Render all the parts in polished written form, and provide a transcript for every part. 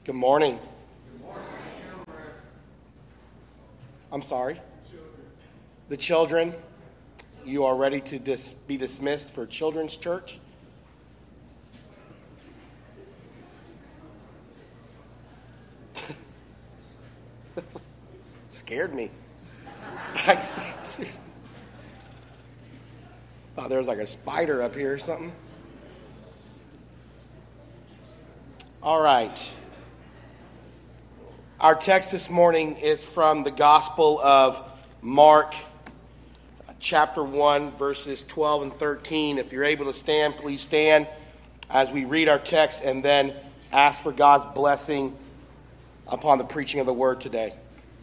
Good morning. I'm sorry. The children, you are ready to be dismissed for Children's Church? Scared me. I thought there was like a spider up here or something. All right. Our text this morning is from the Gospel of Mark, chapter 1, verses 12 and 13. If you're able to stand, please stand as we read our text and then ask for God's blessing upon the preaching of the word today.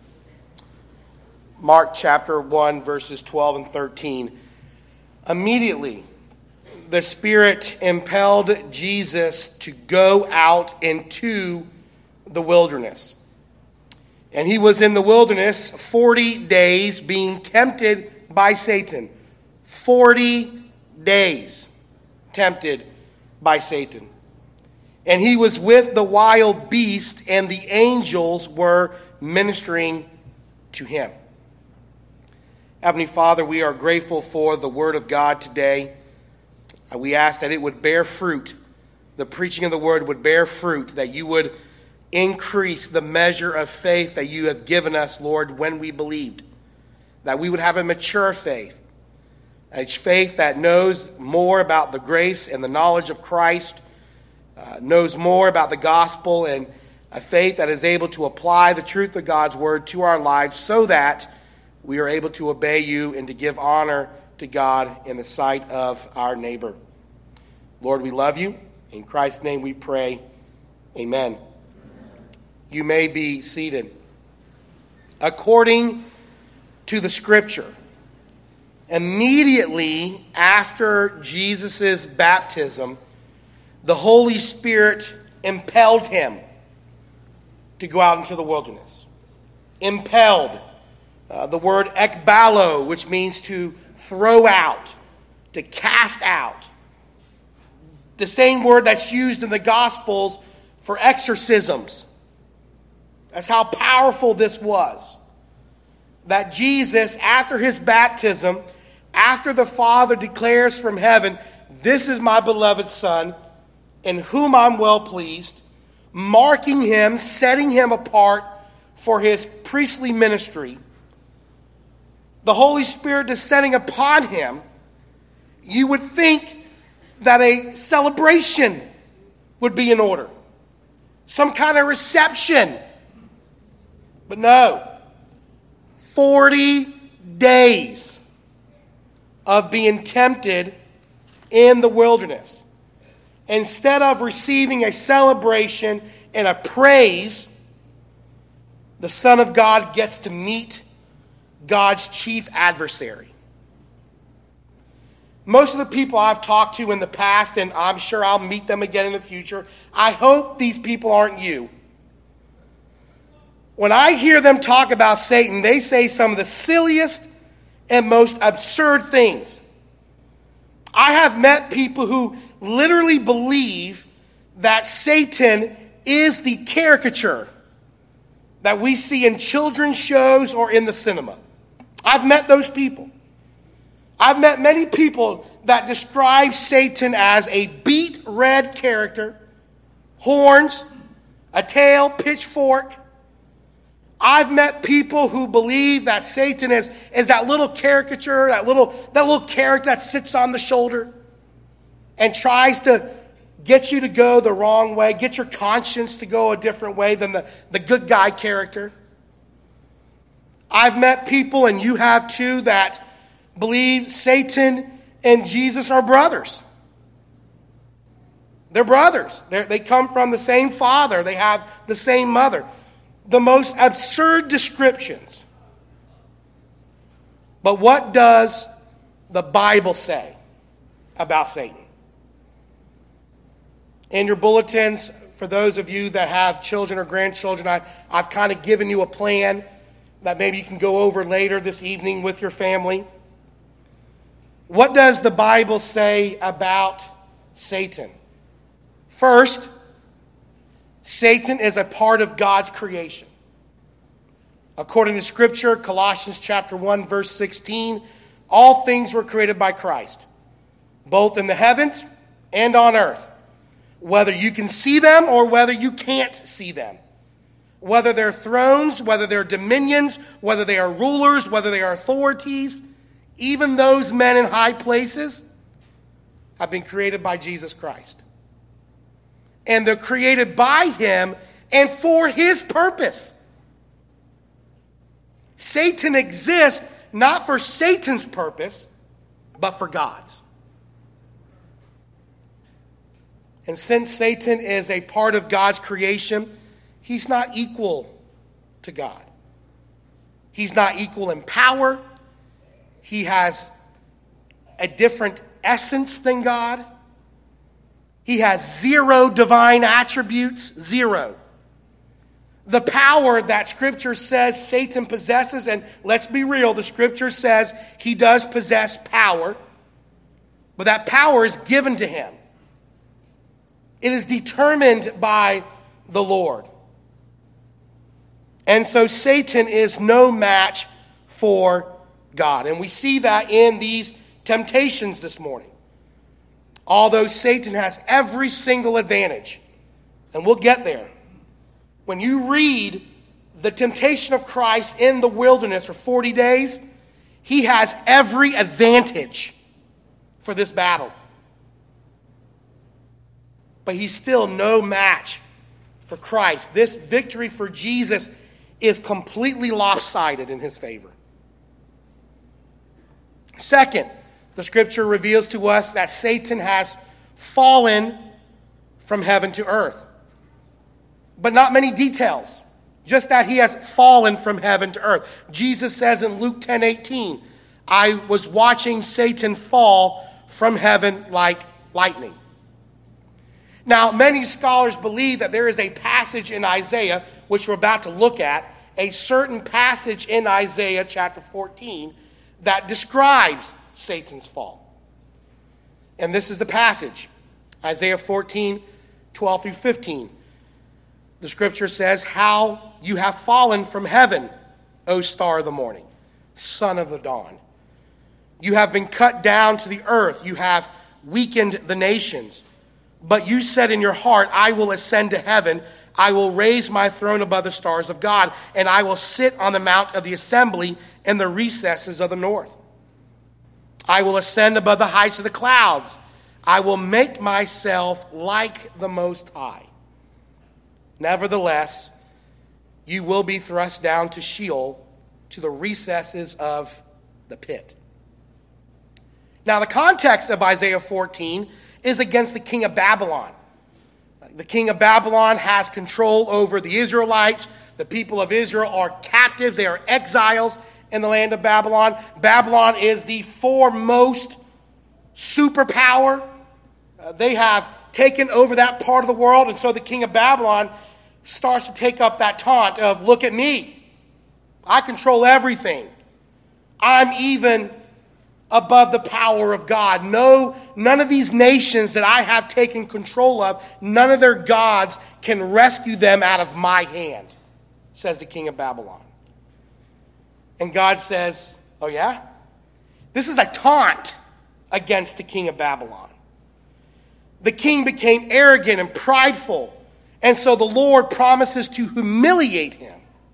Mark chapter 1, verses 12 and 13. Immediately, the Spirit impelled Jesus to go out into the wilderness. And he was in the wilderness 40 days being tempted by Satan. 40 days tempted by Satan. And he was with the wild beast, and the angels were ministering to him. Heavenly Father, we are grateful for the word of God today. We ask that it would bear fruit. The preaching of the word would bear fruit, that you would increase the measure of faith that you have given us, Lord, when we believed. That we would have a mature faith. A faith that knows more about the grace and the knowledge of Christ, knows more about the gospel, and a faith that is able to apply the truth of God's word to our lives so that we are able to obey you and to give honor to God in the sight of our neighbor. Lord, we love you. In Christ's name we pray. Amen. You may be seated. According to the scripture, immediately after Jesus' baptism, the Holy Spirit impelled him to go out into the wilderness. Impelled. The word ekbalo, which means to throw out, to cast out. The same word that's used in the Gospels for exorcisms. That's how powerful this was. That Jesus, after his baptism, after the Father declares from heaven, "This is my beloved Son, in whom I'm well pleased," marking him, setting him apart for his priestly ministry, the Holy Spirit descending upon him, you would think that a celebration would be in order. Some kind of reception. But no. 40 days of being tempted in the wilderness. Instead of receiving a celebration and a praise, the Son of God gets to meet God's chief adversary. Most of the people I've talked to in the past, and I'm sure I'll meet them again in the future, I hope these people aren't you. When I hear them talk about Satan, they say some of the silliest and most absurd things. I have met people who literally believe that Satan is the caricature that we see in children's shows or in the cinema. I've met those people. I've met many people that describe Satan as a beet red character, horns, a tail, pitchfork. I've met people who believe that Satan is that little caricature, that little character that sits on the shoulder and tries to get you to go the wrong way, get your conscience to go a different way than the good guy character. I've met people, and you have too, that believe Satan and Jesus are brothers. They're brothers. They come from the same father. They have the same mother. The most absurd descriptions. But what does the Bible say about Satan? In your bulletins, for those of you that have children or grandchildren, I've kind of given you a plan that maybe you can go over later this evening with your family. What does the Bible say about Satan? First, Satan is a part of God's creation. According to Scripture, Colossians chapter 1, verse 16, all things were created by Christ, both in the heavens and on earth, whether you can see them or whether you can't see them. Whether they're thrones, whether they're dominions, whether they are rulers, whether they are authorities, even those men in high places have been created by Jesus Christ. And they're created by him and for his purpose. Satan exists not for Satan's purpose, but for God's. And since Satan is a part of God's creation, he's not equal to God. He's not equal in power. He has a different essence than God. He has zero divine attributes, zero. The power that Scripture says Satan possesses, and let's be real, the Scripture says he does possess power, but that power is given to him. It is determined by the Lord. And so Satan is no match for God. And we see that in these temptations this morning. Although Satan has every single advantage, and we'll get there. When you read the temptation of Christ in the wilderness for 40 days, he has every advantage for this battle. But he's still no match for Christ. This victory for Jesus is completely lopsided in his favor. Second, the Scripture reveals to us that Satan has fallen from heaven to earth. But not many details. Just that he has fallen from heaven to earth. Jesus says in Luke 10:18, I was watching Satan fall from heaven like lightning. Now, many scholars believe that there is a passage in Isaiah, which we're about to look at, a certain passage in Isaiah chapter 14 that describes Satan's fall. And this is the passage, Isaiah 14, 12 through 15. The Scripture says, how you have fallen from heaven, O star of the morning, son of the dawn. You have been cut down to the earth. You have weakened the nations. But you said in your heart, I will ascend to heaven. I will raise my throne above the stars of God, and I will sit on the mount of the assembly in the recesses of the north. I will ascend above the heights of the clouds. I will make myself like the Most High. Nevertheless, you will be thrust down to Sheol, to the recesses of the pit. Now, the context of Isaiah 14 is against the king of Babylon. The king of Babylon has control over the Israelites. The people of Israel are captive. They are exiles in the land of Babylon. Babylon is the foremost superpower. They have taken over that part of the world, and so the king of Babylon starts to take up that taunt of, look at me. I control everything. I'm even above the power of God. No, none of these nations that I have taken control of, none of their gods can rescue them out of my hand, says the king of Babylon. And God says, oh yeah? This is a taunt against the king of Babylon. The king became arrogant and prideful, and so the Lord promises to humiliate him.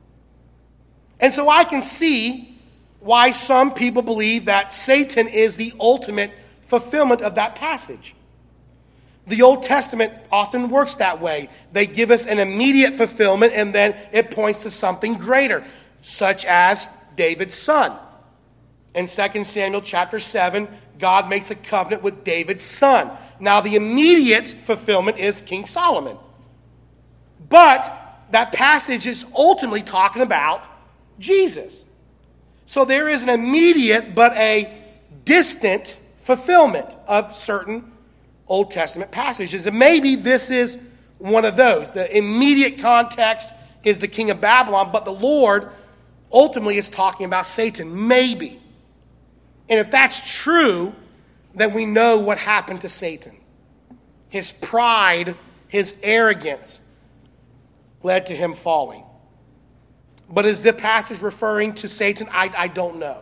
And so I can see why some people believe that Satan is the ultimate fulfillment of that passage. The Old Testament often works that way. They give us an immediate fulfillment, and then it points to something greater, such as David's son. In 2 Samuel chapter 7, God makes a covenant with David's son. Now, the immediate fulfillment is King Solomon. But that passage is ultimately talking about Jesus. So there is an immediate but a distant fulfillment of certain Old Testament passages. And maybe this is one of those. The immediate context is the king of Babylon, but the Lord ultimately is talking about Satan. Maybe. And if that's true, then we know what happened to Satan. His pride, his arrogance led to him falling. But is the passage referring to Satan? I don't know.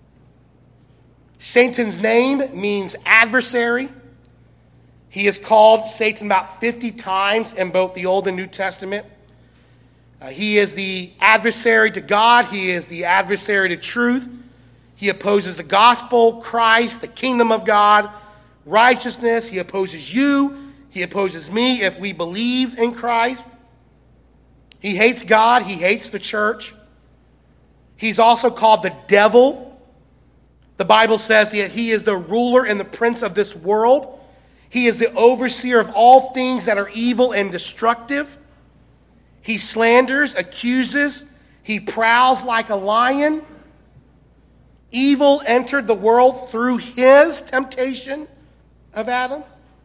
Satan's name means adversary. He is called Satan about 50 times in both the Old and New Testament. He is the adversary to God. He is the adversary to truth. He opposes the gospel, Christ, the kingdom of God, righteousness. He opposes you. He opposes me if we believe in Christ. He hates God. He hates the church. He's also called the devil. The Bible says that he is the ruler and the prince of this world. He is the overseer of all things that are evil and destructive. He slanders, accuses. He prowls like a lion. Evil entered the world through his temptation of Adam.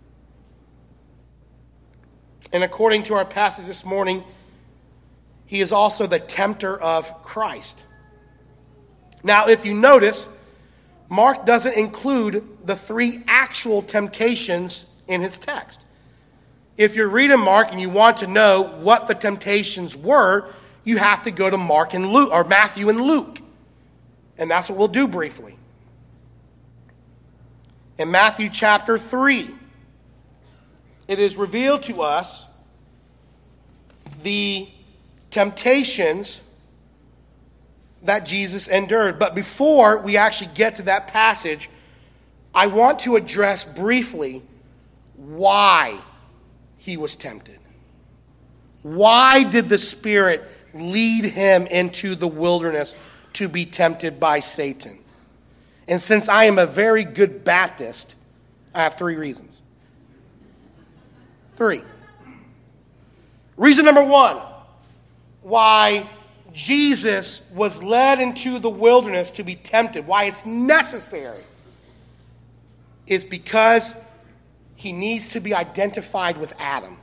And according to our passage this morning, he is also the tempter of Christ. Now, if you notice, Mark doesn't include the 3 actual temptations in his text. If you're reading Mark and you want to know what the temptations were, you have to go to Mark and Luke, or Matthew and Luke. And that's what we'll do briefly. In Matthew chapter 3, it is revealed to us the temptations that Jesus endured. But before we actually get to that passage, I want to address briefly why he was tempted. Why did the Spirit lead him into the wilderness to be tempted by Satan? And since I am a very good Baptist, I have 3 reasons. 3. Reason number 1, why Jesus was led into the wilderness to be tempted, why it's necessary, is because he needs to be identified with Adam.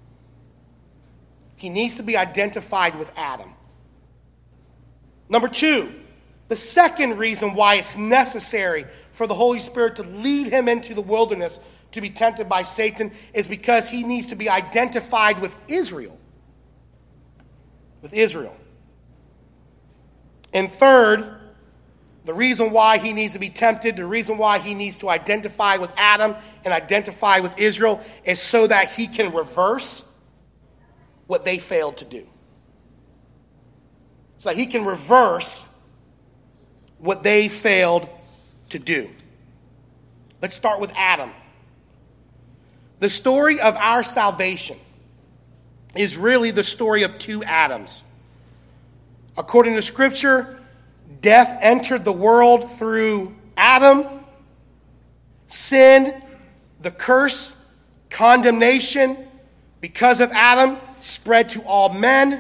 He needs to be identified with Adam. Number 2, the second reason why it's necessary for the Holy Spirit to lead him into the wilderness to be tempted by Satan is because he needs to be identified with Israel. With Israel. And third, the reason why he needs to be tempted, the reason why he needs to identify with Adam and identify with Israel is so that he can reverse what they failed to do. So that he can reverse what they failed to do. Let's start with Adam. The story of our salvation is really the story of 2 Adams. According to Scripture, death entered the world through Adam. Sin, the curse, condemnation, because of Adam, spread to all men.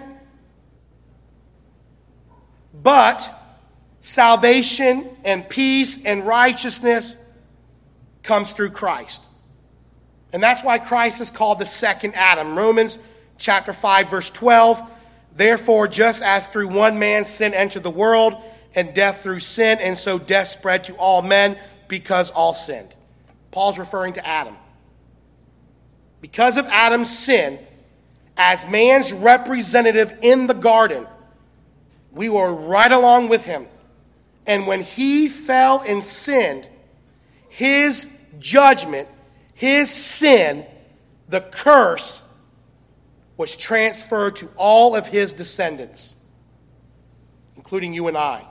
But salvation and peace and righteousness comes through Christ. And that's why Christ is called the second Adam. Romans chapter 5, verse 12. Therefore, just as through one man sin entered the world, and death through sin, and so death spread to all men because all sinned. Paul's referring to Adam. Because of Adam's sin, as man's representative in the garden, we were right along with him. And when he fell and sinned, his judgment, his sin, the curse, was transferred to all of his descendants, including you and I.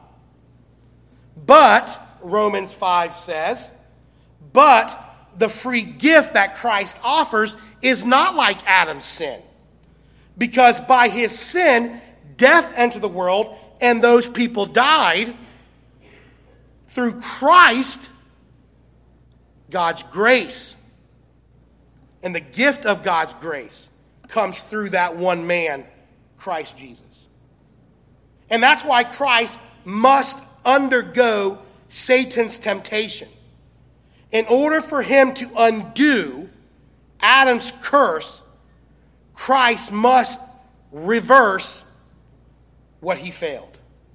But, Romans 5 says, but the free gift that Christ offers is not like Adam's sin. Because by his sin, death entered the world, and those people died. Through Christ, God's grace and the gift of God's grace comes through that one man, Christ Jesus. And that's why Christ must undergo Satan's temptation. In order for him to undo Adam's curse, Christ must reverse what he failed.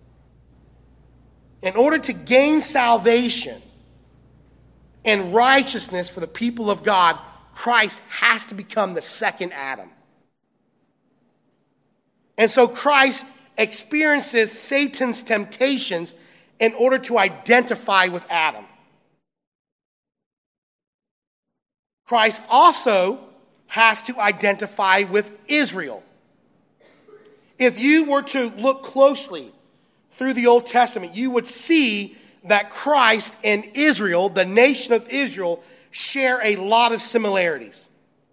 In order to gain salvation and righteousness for the people of God, Christ has to become the second Adam. And so Christ experiences Satan's temptations in order to identify with Adam. Christ also has to identify with Israel. If you were to look closely through the Old Testament, you would see that Christ and Israel, the nation of Israel, share a lot of similarities.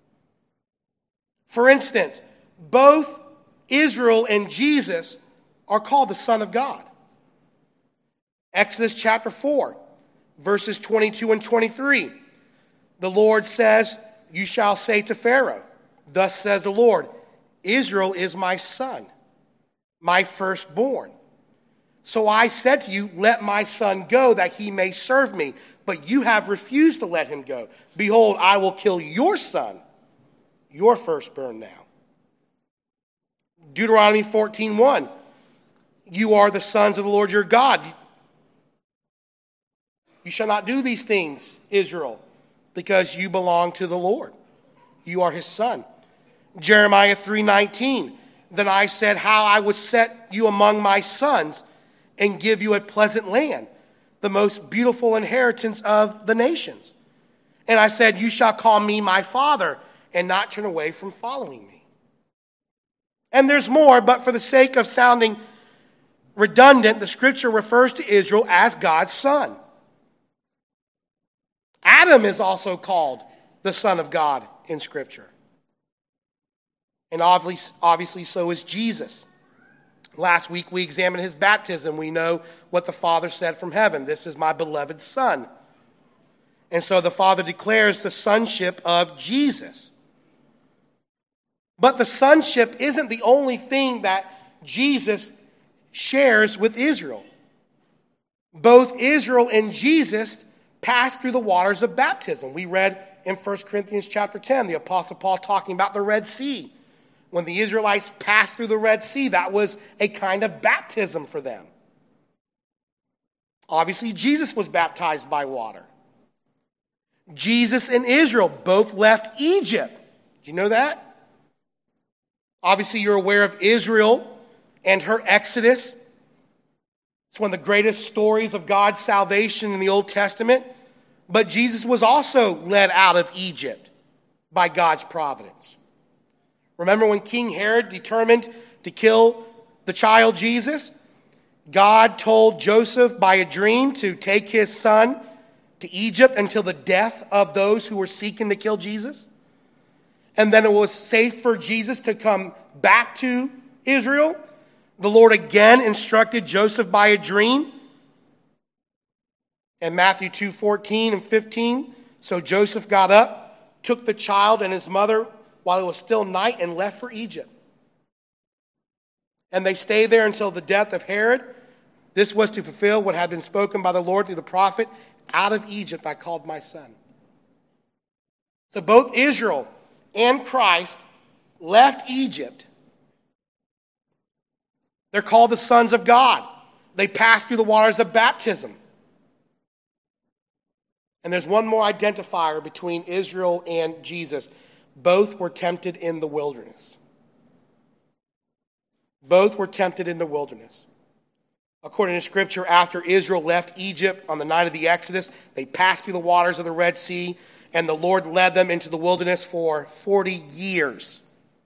For instance, both Israel and Jesus are called the Son of God. Exodus chapter 4, verses 22 and 23. The Lord says, "You shall say to Pharaoh, thus says the Lord, Israel is my son, my firstborn. So I said to you, let my son go that he may serve me. But you have refused to let him go. Behold, I will kill your son, your firstborn now." Deuteronomy 14:1. You are the sons of the Lord your God. You shall not do these things, Israel, because you belong to the Lord. You are his son. Jeremiah 3:19. Then I said, how I would set you among my sons and give you a pleasant land, the most beautiful inheritance of the nations. And I said, you shall call me my father and not turn away from following me. And there's more, but for the sake of sounding redundant, the scripture refers to Israel as God's son. Adam is also called the Son of God in scripture. And obviously so is Jesus. Last week we examined his baptism. We know what the Father said from heaven. This is my beloved Son. And so the Father declares the sonship of Jesus. But the sonship isn't the only thing that Jesus shares with Israel. Both Israel and Jesus passed through the waters of baptism. We read in 1 Corinthians chapter 10, the Apostle Paul talking about the Red Sea. When the Israelites passed through the Red Sea, that was a kind of baptism for them. Obviously, Jesus was baptized by water. Jesus and Israel both left Egypt. Do you know that? Obviously, you're aware of Israel and her exodus. It's one of the greatest stories of God's salvation in the Old Testament. But Jesus was also led out of Egypt by God's providence. Remember when King Herod determined to kill the child Jesus? God told Joseph by a dream to take his son to Egypt until the death of those who were seeking to kill Jesus. And then it was safe for Jesus to come back to Israel. The Lord again instructed Joseph by a dream. In Matthew 2:14 and 15, so Joseph got up, took the child and his mother while it was still night, and left for Egypt. And they stayed there until the death of Herod. This was to fulfill what had been spoken by the Lord through the prophet, out of Egypt I called my son. So both Israel and Christ left Egypt. They're called the sons of God. They passed through the waters of baptism. And there's one more identifier between Israel and Jesus. Both were tempted in the wilderness. Both were tempted in the wilderness. According to Scripture, after Israel left Egypt on the night of the Exodus, they passed through the waters of the Red Sea, and the Lord led them into the wilderness for 40 years,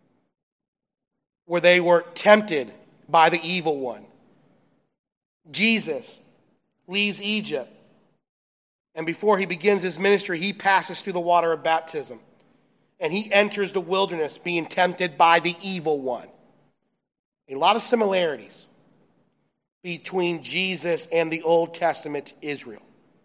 where they were tempted by the evil one. Jesus leaves Egypt, and before he begins his ministry, he passes through the water of baptism. And he enters the wilderness being tempted by the evil one. A lot of similarities between Jesus and the Old Testament Israel.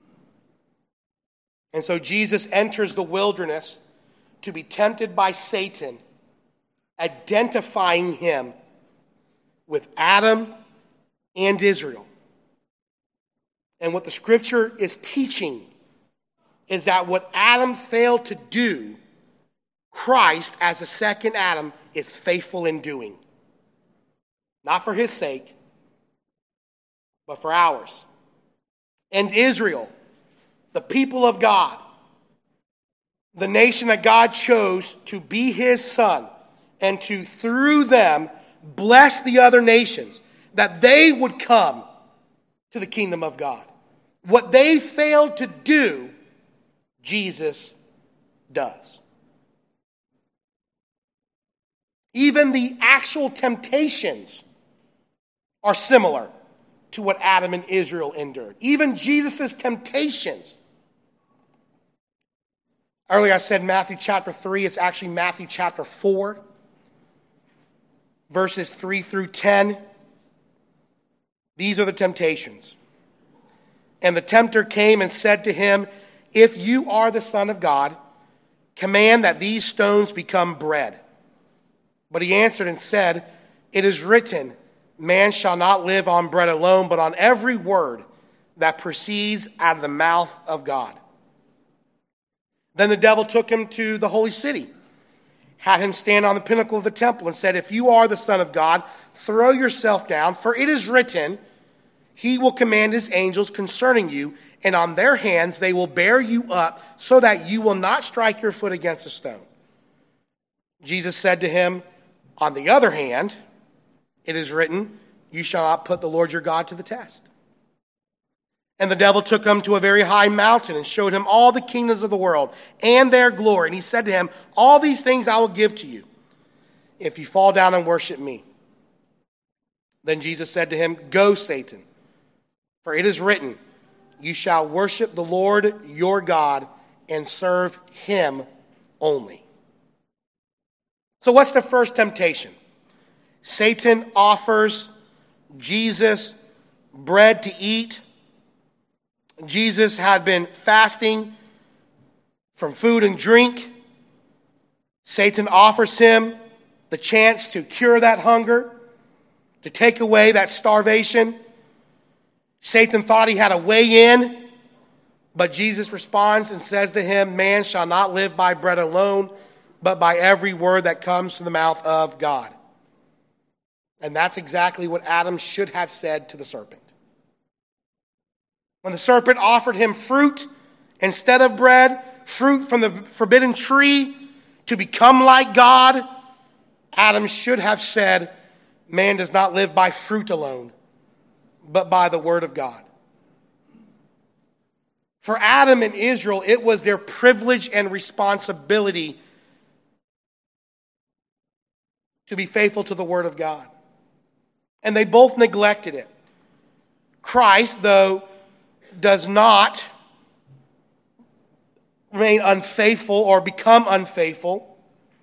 And so Jesus enters the wilderness to be tempted by Satan, identifying him with Adam and Israel. And what the scripture is teaching is that what Adam failed to do, Christ, as the second Adam, is faithful in doing. Not for his sake, but for ours. And Israel, the people of God, the nation that God chose to be his son, and to, through them, bless the other nations, that they would come to the kingdom of God. What they failed to do, Jesus does. Even the actual temptations are similar to what Adam and Israel endured. Even Jesus' temptations. Earlier I said Matthew chapter 3. It's actually Matthew chapter 4. Verses 3 through 10. These are the temptations. And the tempter came and said to him, "If you are the Son of God, command that these stones become bread." But he answered and said, "It is written, man shall not live on bread alone, but on every word that proceeds out of the mouth of God." Then the devil took him to the holy city, had him stand on the pinnacle of the temple, and said, "If you are the Son of God, throw yourself down, for it is written, he will command his angels concerning you, and on their hands they will bear you up, so that you will not strike your foot against a stone." Jesus said to him, "On the other hand, it is written, you shall not put the Lord your God to the test." And the devil took him to a very high mountain and showed him all the kingdoms of the world and their glory. And he said to him, "All these things I will give to you if you fall down and worship me." Then Jesus said to him, "Go, Satan, for it is written, you shall worship the Lord your God and serve him only." So what's the first temptation? Satan offers Jesus bread to eat. Jesus had been fasting from food and drink. Satan offers him the chance to cure that hunger, to take away that starvation. Satan thought he had a way in, but Jesus responds and says to him, "Man shall not live by bread alone, but by every word that comes from the mouth of God." And that's exactly what Adam should have said to the serpent. When the serpent offered him fruit instead of bread, fruit from the forbidden tree to become like God, Adam should have said, "Man does not live by fruit alone, but by the word of God." For Adam and Israel, it was their privilege and responsibility to be faithful to the word of God. And they both neglected it. Christ, though, does not remain unfaithful or become unfaithful.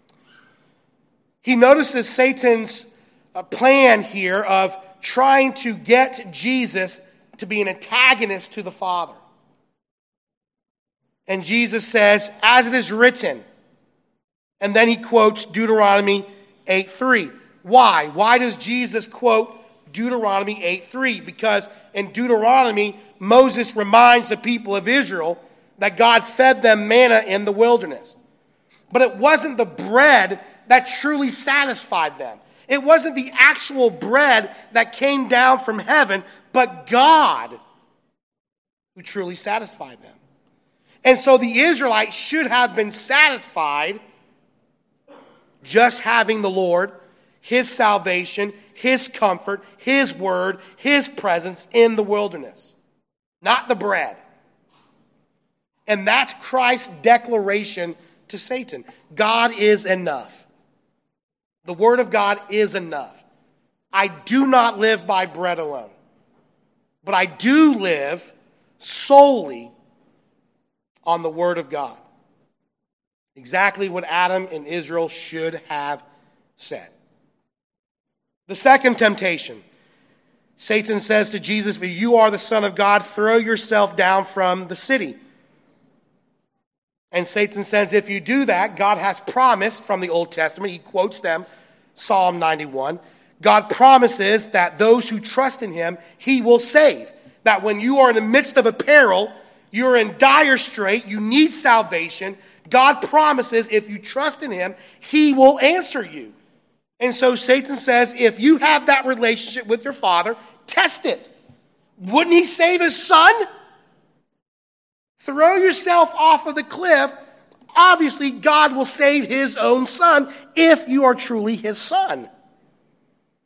He notices Satan's plan here of trying to get Jesus to be an antagonist to the Father. And Jesus says, "As it is written." And then he quotes Deuteronomy 8:3. Why? Why does Jesus quote Deuteronomy 8:3? Because in Deuteronomy, Moses reminds the people of Israel that God fed them manna in the wilderness. But it wasn't the bread that truly satisfied them. It wasn't the actual bread that came down from heaven, but God who truly satisfied them. And so the Israelites should have been satisfied just having the Lord, his salvation, his comfort, his word, his presence in the wilderness. Not the bread. And that's Christ's declaration to Satan. God is enough. The word of God is enough. I do not live by bread alone, but I do live solely on the word of God. Exactly what Adam and Israel should have said. The second temptation. Satan says to Jesus, "If you are the Son of God, throw yourself down from the city." And Satan says, if you do that, God has promised from the Old Testament, he quotes them, Psalm 91, God promises that those who trust in him, he will save. That when you are in the midst of a peril, you're in dire strait, you need salvation, God promises if you trust in him, he will answer you. And so Satan says, if you have that relationship with your Father, test it. Wouldn't he save his son? Throw yourself off of the cliff. Obviously, God will save his own son if you are truly his son.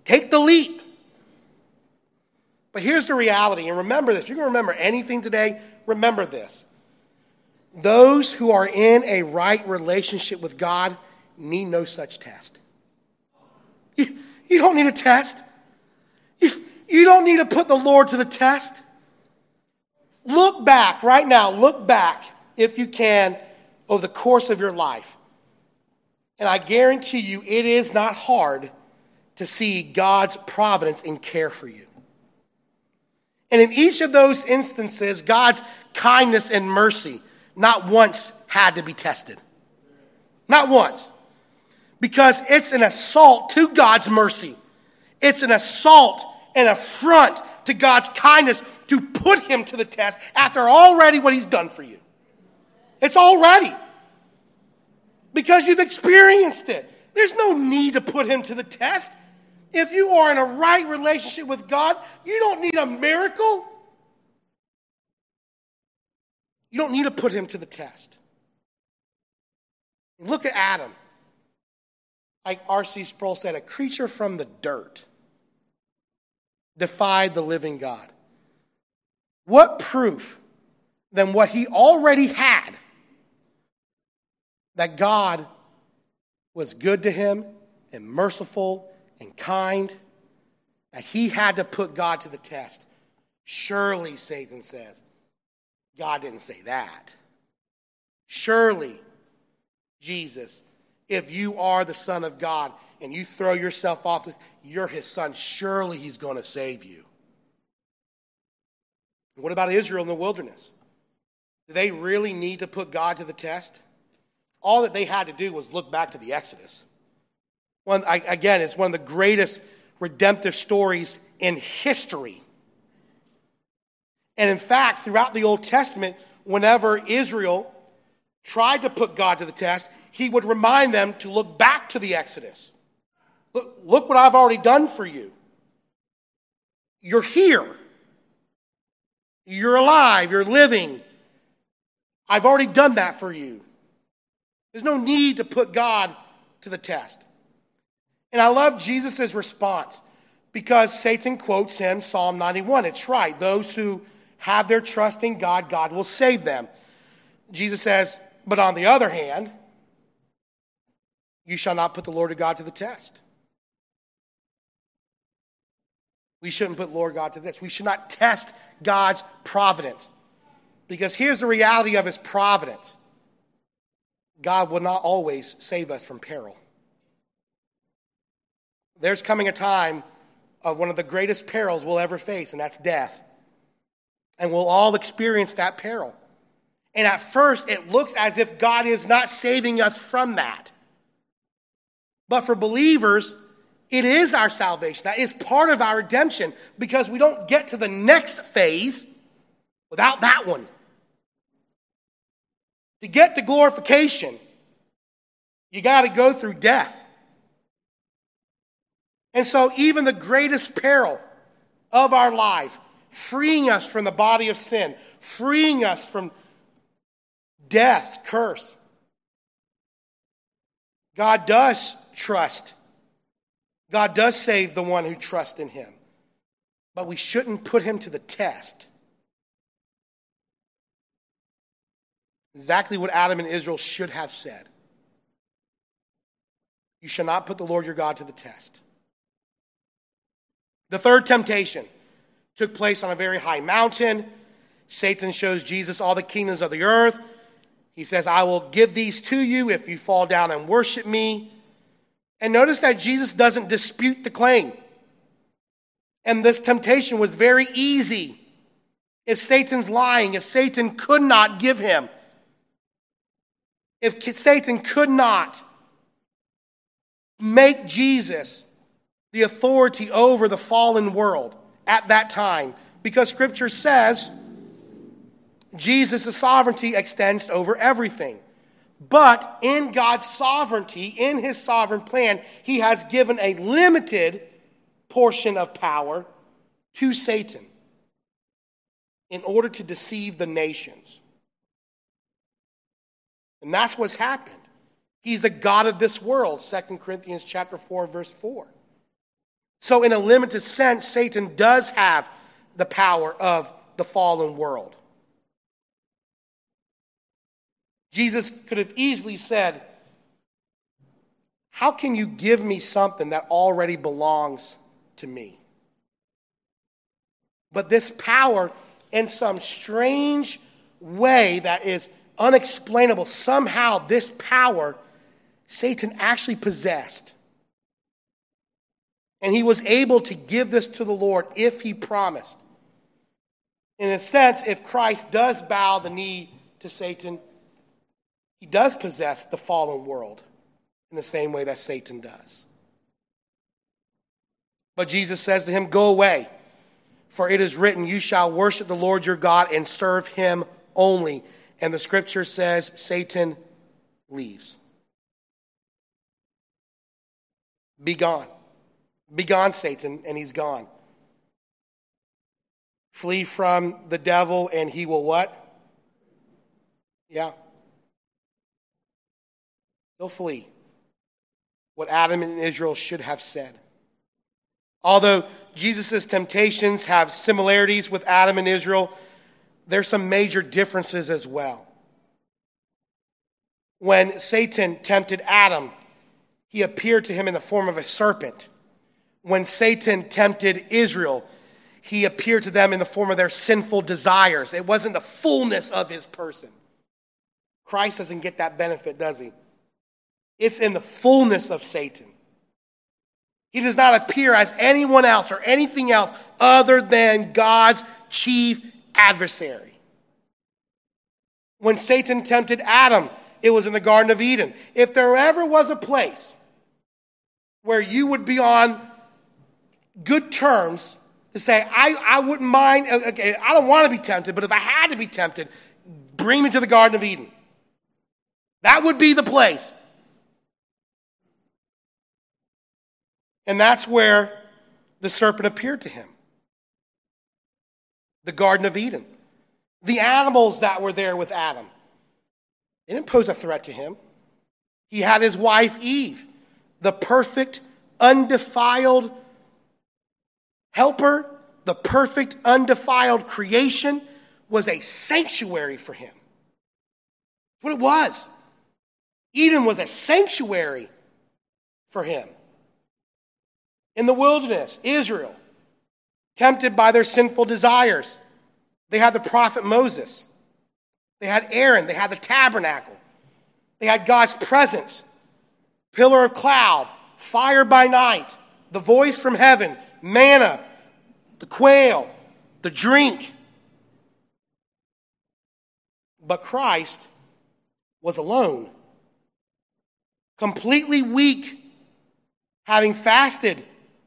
Take the leap. But here's the reality, and remember this. If you're going to remember anything today, remember this. Those who are in a right relationship with God need no such test. You don't need a test. You don't need to put the Lord to the test. Look back right now. Look back, if you can, over the course of your life. And I guarantee you it is not hard to see God's providence and care for you. And in each of those instances, God's kindness and mercy not once had to be tested. Not once. Because it's an assault to God's mercy. It's an assault and affront to God's kindness to put him to the test after already what he's done for you. It's already. Because you've experienced it. There's no need to put him to the test. If you are in a right relationship with God, you don't need a miracle. You don't need to put him to the test. Look at Adam. Like R.C. Sproul said, a creature from the dirt defied the living God. What proof than what he already had that God was good to him and merciful and kind, that he had to put God to the test? Surely, Satan says, God didn't say that. Surely, Jesus, if you are the Son of God and you throw yourself off, you're his son, surely he's going to save you. What about Israel in the wilderness? Do they really need to put God to the test? All that they had to do was look back to the Exodus. Again, it's one of the greatest redemptive stories in history. And in fact, throughout the Old Testament, whenever Israel tried to put God to the test, he would remind them to look back to the Exodus. Look what I've already done for you. You're here. You're alive. You're living. I've already done that for you. There's no need to put God to the test. And I love Jesus' response because Satan quotes him, Psalm 91. It's right. Those who have their trust in God, God will save them. Jesus says, but on the other hand, you shall not put the Lord your God to the test. We shouldn't put Lord God to this. We should not test God's providence. Because here's the reality of his providence. God will not always save us from peril. There's coming a time of one of the greatest perils we'll ever face, and that's death. And we'll all experience that peril. And at first, it looks as if God is not saving us from that. But for believers, it is our salvation. That is part of our redemption because we don't get to the next phase without that one. To get to glorification, you got to go through death. And so even the greatest peril of our life, freeing us from the body of sin, freeing us from death's curse, God does trust. God does save the one who trusts in him. But we shouldn't put him to the test. Exactly what Adam and Israel should have said. You shall not put the Lord your God to the test. The third temptation took place on a very high mountain. Satan shows Jesus all the kingdoms of the earth. He says, I will give these to you if you fall down and worship me. And notice that Jesus doesn't dispute the claim. And this temptation was very easy. If Satan's lying, if Satan could not give him, if Satan could not make Jesus the authority over the fallen world at that time, because Scripture says Jesus' sovereignty extends over everything. But in God's sovereignty, in his sovereign plan, he has given a limited portion of power to Satan in order to deceive the nations. And that's what's happened. He's the God of this world, 2 Corinthians chapter 4, verse 4. So in a limited sense, Satan does have the power of the fallen world. Jesus could have easily said, how can you give me something that already belongs to me? But this power, in some strange way that is unexplainable, somehow this power Satan actually possessed. And he was able to give this to the Lord if he promised. In a sense, if Christ does bow the knee to Satan, he does possess the fallen world in the same way that Satan does. But Jesus says to him, go away, for it is written, you shall worship the Lord your God and serve him only. And the scripture says Satan leaves. Be gone. Be gone, Satan, and he's gone. Flee from the devil and he will what? Yeah. He'll flee. What Adam and Israel should have said. Although Jesus' temptations have similarities with Adam and Israel, there's some major differences as well. When Satan tempted Adam, he appeared to him in the form of a serpent. When Satan tempted Israel, he appeared to them in the form of their sinful desires. It wasn't the fullness of his person. Christ doesn't get that benefit, does he? It's in the fullness of Satan. He does not appear as anyone else or anything else other than God's chief adversary. When Satan tempted Adam, it was in the Garden of Eden. If there ever was a place where you would be on good terms to say, I wouldn't mind, okay, I don't want to be tempted, but if I had to be tempted, bring me to the Garden of Eden. That would be the place. And that's where the serpent appeared to him. The Garden of Eden. The animals that were there with Adam, they didn't pose a threat to him. He had his wife Eve, the perfect, undefiled helper, the perfect, undefiled creation, was a sanctuary for him. That's what it was. Eden was a sanctuary for him. In the wilderness, Israel, tempted by their sinful desires, they had the prophet Moses. They had Aaron. They had the tabernacle. They had God's presence, pillar of cloud, fire by night, the voice from heaven, manna, the quail, the drink. But Christ was alone, completely weak, having fasted.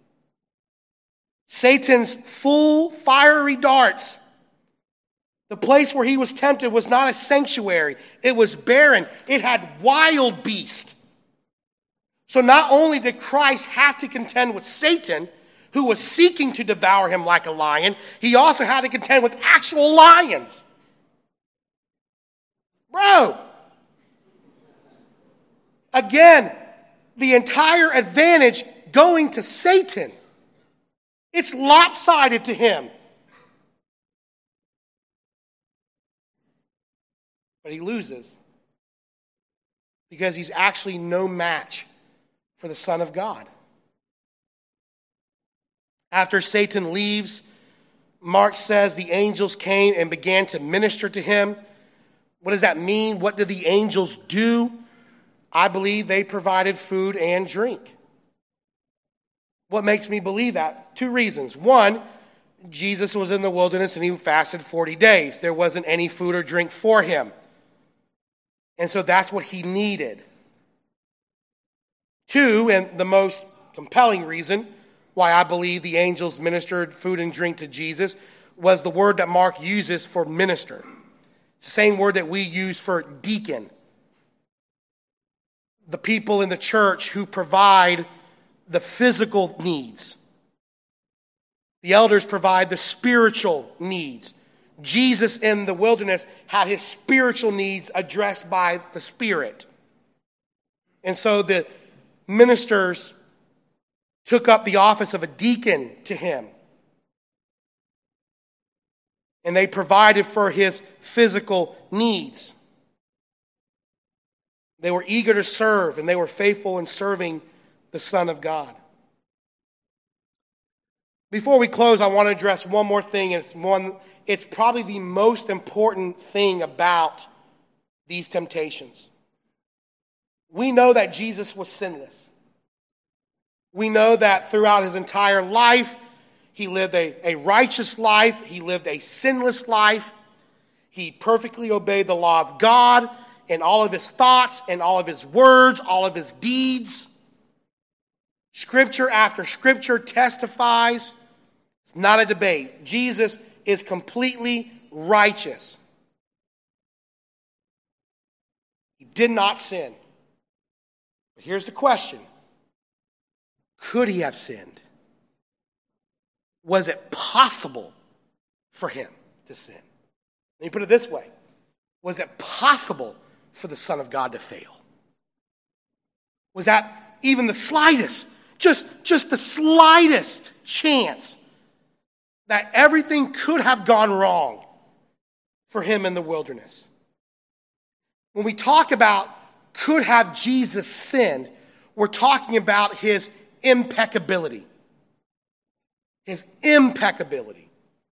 Satan's full fiery darts. The place where he was tempted was not a sanctuary. It was barren. It had wild beasts. So not only did Christ have to contend with Satan, who was seeking to devour him like a lion, he also had to contend with actual lions. Bro. Again, the entire advantage going to Satan. It's lopsided to him. But he loses because he's actually no match for the Son of God. After Satan leaves, Mark says the angels came and began to minister to him. What does that mean? What did the angels do? I believe they provided food and drink. What makes me believe that? Two reasons. One, Jesus was in the wilderness and he fasted 40 days. There wasn't any food or drink for him. And so that's what he needed. Two, and the most compelling reason why I believe the angels ministered food and drink to Jesus was the word that Mark uses for minister. It's the same word that we use for deacon. The people in the church who provide the physical needs. The elders provide the spiritual needs. Jesus in the wilderness had his spiritual needs addressed by the Spirit. And so the ministers took up the office of a deacon to him. And they provided for his physical needs. They were eager to serve, and they were faithful in serving the Son of God. Before we close, I want to address one more thing. It's probably the most important thing about these temptations. We know that Jesus was sinless. We know that throughout his entire life, he lived a righteous life. He lived a sinless life. He perfectly obeyed the law of God in all of his thoughts, in all of his words, all of his deeds. Scripture after scripture testifies. It's not a debate. Jesus is completely righteous. He did not sin. But here's the question. Could he have sinned? Was it possible for him to sin? Let me put it this way. Was it possible for the Son of God to fail? Was that even the slightest, just the slightest chance that everything could have gone wrong for him in the wilderness? When we talk about could have Jesus sinned, we're talking about his impeccability. His impeccability.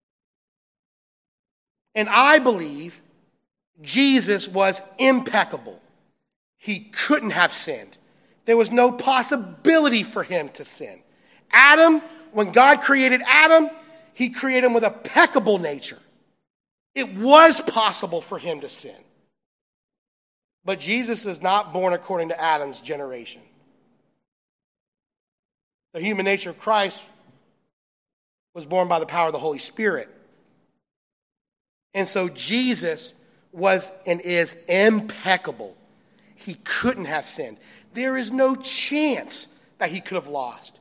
And I believe Jesus was impeccable. He couldn't have sinned. There was no possibility for him to sin. Adam, when God created Adam, he created him with a peccable nature. It was possible for him to sin. But Jesus is not born according to Adam's generation. The human nature of Christ was born by the power of the Holy Spirit. And so Jesus was and is impeccable. He couldn't have sinned. There is no chance that he could have lost.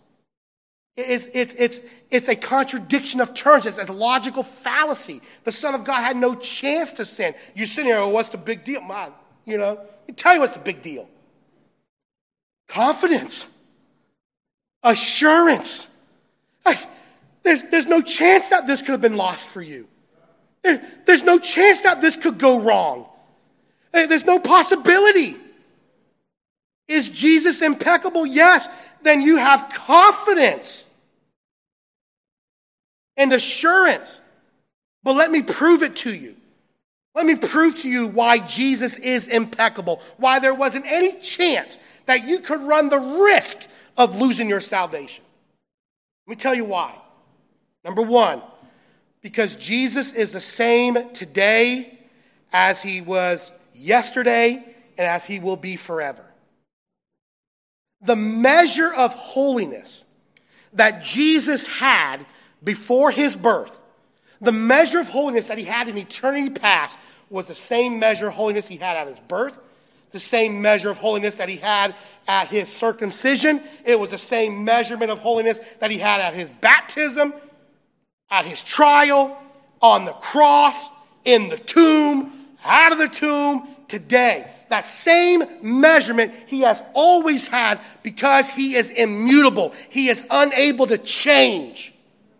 It's a contradiction of terms. It's a logical fallacy. The Son of God had no chance to sin. You sit here, what's the big deal? Let me tell you what's the big deal. Confidence. Assurance. There's no chance that this could have been lost for you. There's no chance that this could go wrong. There's no possibility. Is Jesus impeccable? Yes. Then you have confidence and assurance. But let me prove it to you. Let me prove to you why Jesus is impeccable. Why there wasn't any chance that you could run the risk of losing your salvation. Let me tell you why. Number one, because Jesus is the same today as he was yesterday and as he will be forever. The measure of holiness that Jesus had before his birth, the measure of holiness that he had in eternity past, was the same measure of holiness he had at his birth, the same measure of holiness that he had at his circumcision. It was the same measurement of holiness that he had at his baptism, at his trial, on the cross, in the tomb, out of the tomb, today. That same measurement he has always had because he is immutable. He is unable to change.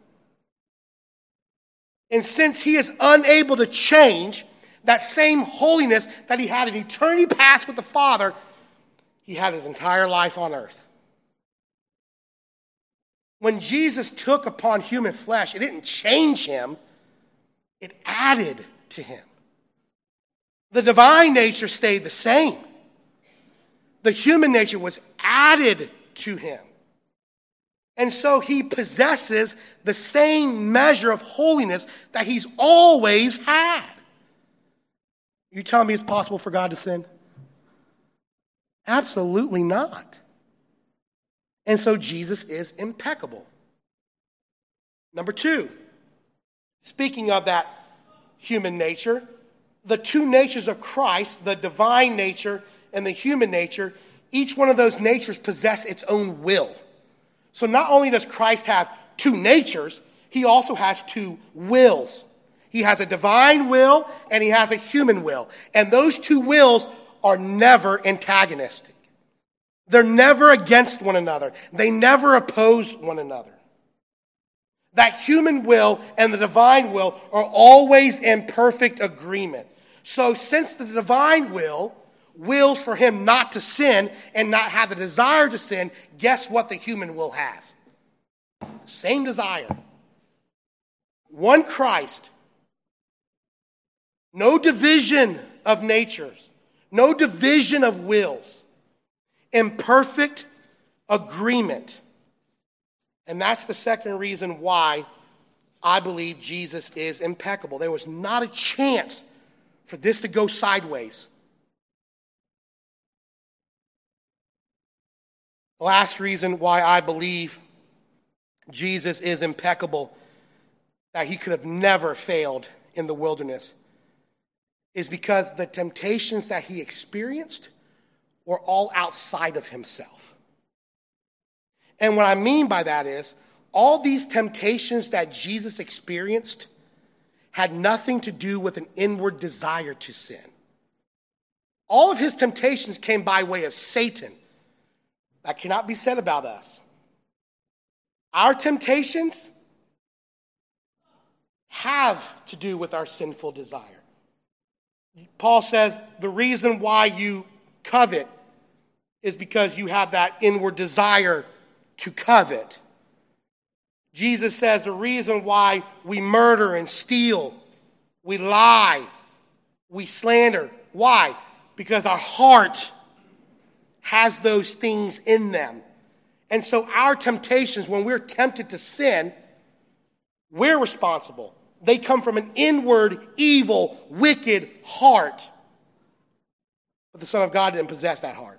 And since he is unable to change, that same holiness that he had in eternity past with the Father, he had his entire life on earth. When Jesus took upon human flesh, it didn't change him, it added to him. The divine nature stayed the same. The human nature was added to him. And so he possesses the same measure of holiness that he's always had. You telling me it's possible for God to sin? Absolutely not. And so Jesus is impeccable. Number two, speaking of that human nature, the two natures of Christ, the divine nature and the human nature, each one of those natures possess its own will. So not only does Christ have two natures, he also has two wills. He has a divine will and he has a human will. And those two wills are never antagonistic. They're never against one another. They never oppose one another. That human will and the divine will are always in perfect agreement. So since the divine will wills for him not to sin and not have the desire to sin, guess what the human will has? The same desire. One Christ. No division of natures. No division of wills. In perfect agreement. And that's the second reason why I believe Jesus is impeccable. There was not a chance for this to go sideways. The last reason why I believe Jesus is impeccable, that he could have never failed in the wilderness, is because the temptations that he experienced were all outside of himself. And what I mean by that is, all these temptations that Jesus experienced had nothing to do with an inward desire to sin. All of his temptations came by way of Satan. That cannot be said about us. Our temptations have to do with our sinful desire. Paul says the reason why you covet is because you have that inward desire to covet. Jesus says the reason why we murder and steal, we lie, we slander. Why? Because our heart has those things in them. And so our temptations, when we're tempted to sin, we're responsible. They come from an inward, evil, wicked heart. But the Son of God didn't possess that heart.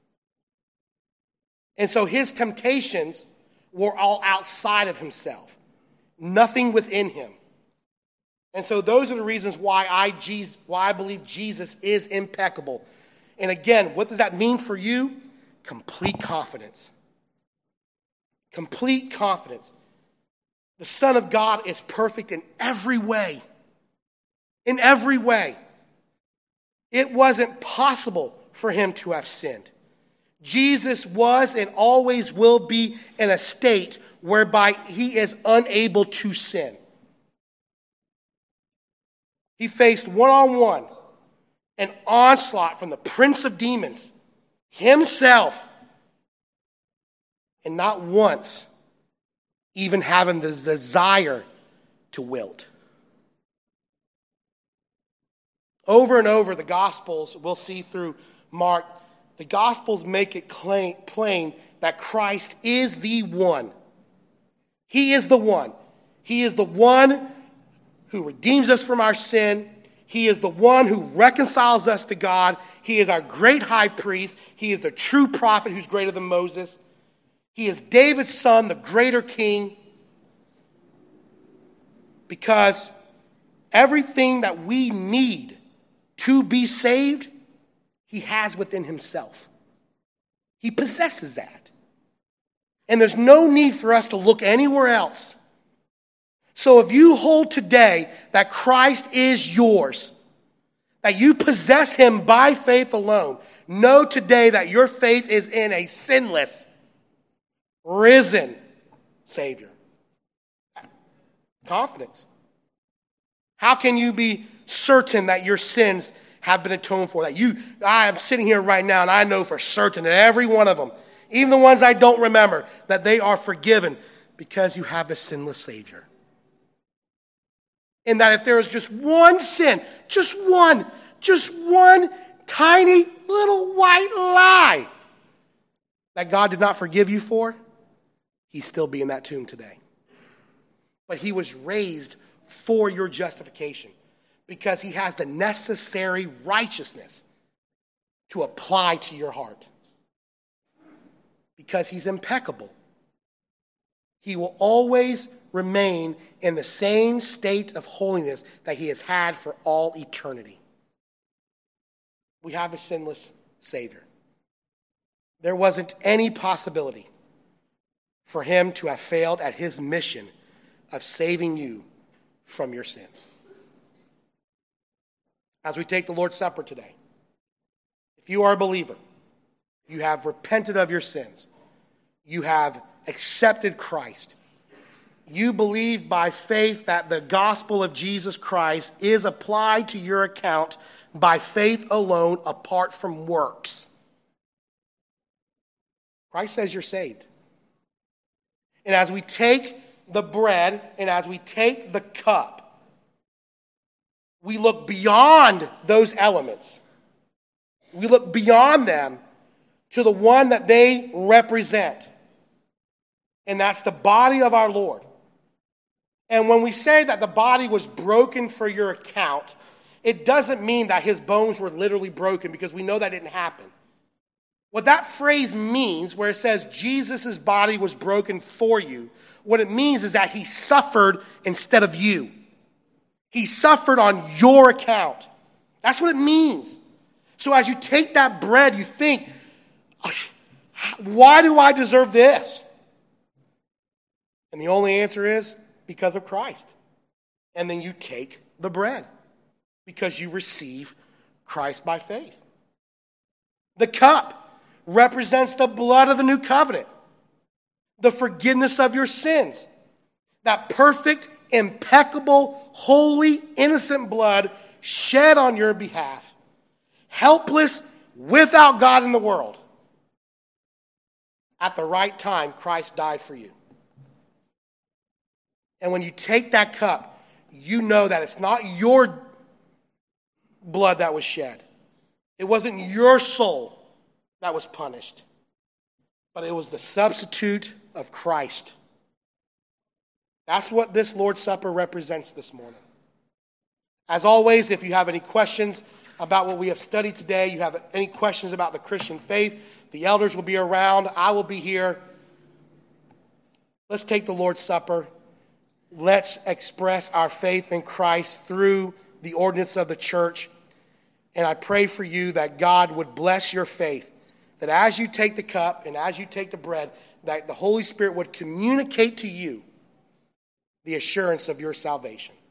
And so his temptations were all outside of himself. Nothing within him. And so those are the reasons why I believe Jesus is impeccable. And again, what does that mean for you? Complete confidence. Complete confidence. The Son of God is perfect in every way. In every way. It wasn't possible for him to have sinned. Jesus was and always will be in a state whereby he is unable to sin. He faced one-on-one an onslaught from the prince of demons, himself, and not once even having the desire to wilt. Over and over, the Gospels, we'll see through Mark, the Gospels make it plain that Christ is the one. He is the one. He is the one who redeems us from our sin. He is the one who reconciles us to God. He is our great high priest. He is the true prophet who's greater than Moses. He is David's son, the greater king. Because everything that we need to be saved, he has within himself. He possesses that. And there's no need for us to look anywhere else. So if you hold today that Christ is yours, that you possess him by faith alone, know today that your faith is in a sinless, risen Savior. Confidence. How can you be certain that your sins have been atoned for? I am sitting here right now and I know for certain that every one of them, even the ones I don't remember, that they are forgiven because you have a sinless Savior. And that if there is just one sin, just one tiny little white lie that God did not forgive you for, he'd still be in that tomb today. But he was raised for your justification because he has the necessary righteousness to apply to your heart. Because he's impeccable. He will always remain in the same state of holiness that he has had for all eternity. We have a sinless Savior. There wasn't any possibility for him to have failed at his mission of saving you from your sins. As we take the Lord's Supper today, if you are a believer, You have repented of your sins. You have accepted Christ. You believe by faith that the gospel of Jesus Christ is applied to your account by faith alone, apart from works. Christ says you're saved. And as we take the bread and as we take the cup, we look beyond those elements. We look beyond them to the one that they represent. And that's the body of our Lord. And when we say that the body was broken for your account, it doesn't mean that his bones were literally broken, because we know that didn't happen. What that phrase means, where it says Jesus' body was broken for you, what it means is that he suffered instead of you. He suffered on your account. That's what it means. So as you take that bread, you think, why do I deserve this? And the only answer is because of Christ. And then you take the bread because you receive Christ by faith. The cup represents the blood of the new covenant, the forgiveness of your sins, that perfect, impeccable, holy, innocent blood shed on your behalf, helpless, without God in the world. At the right time, Christ died for you. And when you take that cup, you know that it's not your blood that was shed. It wasn't your soul that was punished, but it was the substitute of Christ. That's what this Lord's Supper represents this morning. As always, if you have any questions about what we have studied today, you have any questions about the Christian faith, the elders will be around. I will be here. Let's take the Lord's Supper. Let's express our faith in Christ through the ordinance of the church. And I pray for you that God would bless your faith, that as you take the cup and as you take the bread, that the Holy Spirit would communicate to you the assurance of your salvation.